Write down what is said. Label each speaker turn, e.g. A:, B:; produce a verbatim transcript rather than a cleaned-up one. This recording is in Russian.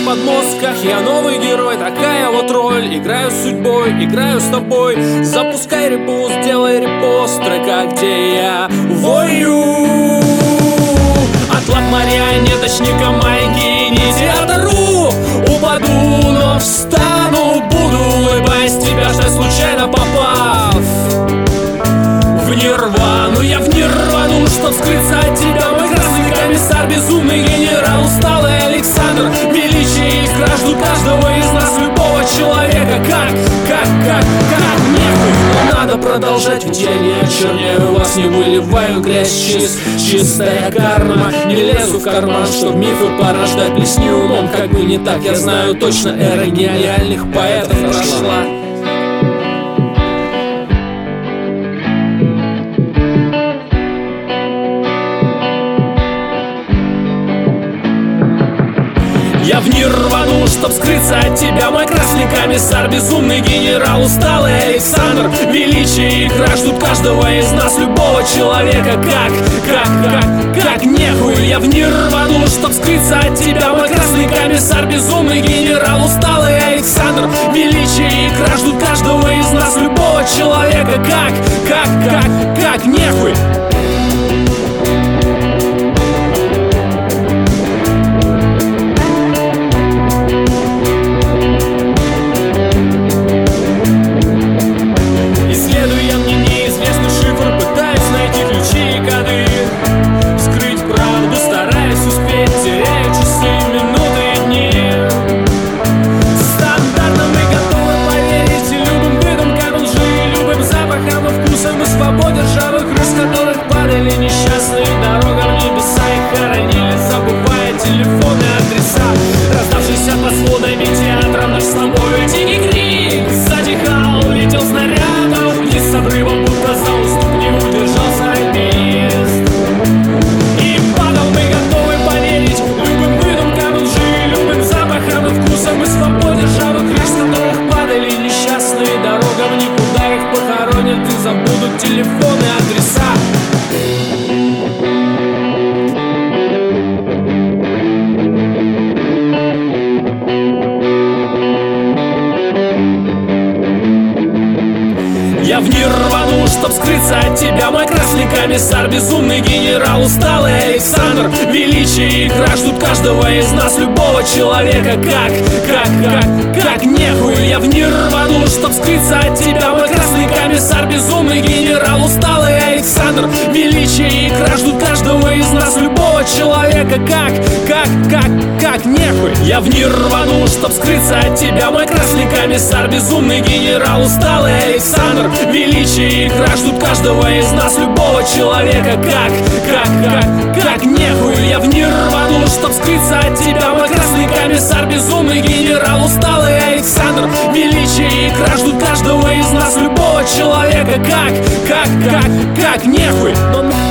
A: подмостках. Я новый герой, такая вот роль. Играю с судьбой, играю с тобой. Запускай репост, делай репост трека, где я вою. От лап марионеточника майки не театру упаду, но встану, буду, улыбаясь тебя, что случайно попав в нирвану. Я в нирвану, чтоб скрыться от тебя, мой красный комиссар, безумный генерал, усталый Александр. Величие и краж ждут каждого из нас, любого человека. Как, как, как, как нехуй, но надо продолжать, ведь я не очерняю вас, не выливаю грязь, чист, чистая карма. Не лезу в карман, чтоб мифы порождать, плесни умом, как бы не так. Я знаю точно, эра гениальных поэтов прошла. Я в нирвану, чтоб скрыться от тебя, мой красный комиссар, безумный генерал, усталый Александр. Величие и краж ждут каждого из нас, любого человека. Как, как, как, как нехуй. Я в нирвану, чтоб скрыться от тебя, мой красный комиссар, безумный генерал, усталый Александр. Величие и краж ждут каждого из нас, любого человека. Как, как, как, как нехуй. Несчастные дорогам небеса их хоронили, забывая телефоны, адреса. Раздавшийся под сводами театра наш с тобою дикий крик затихал, летел снарядом вниз с обрыва, будто за уступ не удержался альпинист. И падал, мы готовы поверить любым выдумкам лжи, любым запахам и вкусам и свободе ржавых крыш, с которых падали несчастные дорогам, никуда их похоронят и забудут телефоны, адреса. Я в нирвану, чтоб скрыться от тебя, мой красный комиссар, безумный генерал, усталый Александр. Величие и краж ждут каждого из нас, любого человека. Как, как, как, как нехуй. Я в нирвану, чтоб скрыться от тебя, мой красный комиссар, безумный генерал, усталый Александр. Величие и краж ждут каждого из нас, любого человека. Как, как, как, как нехуй. Я в нирвану, чтоб скрыться от тебя, мой красный комиссар, безумный генерал, усталый Александр. Величие и краж ждут каждого из нас, любого человека. Как, как, как, как нехуй. Я в нирвану, чтоб скрыться от тебя, мой красный комиссар, безумный генерал, усталый Александр. Величие и краж ждут каждого из нас, любого человека. Как, как, как, как нехуй.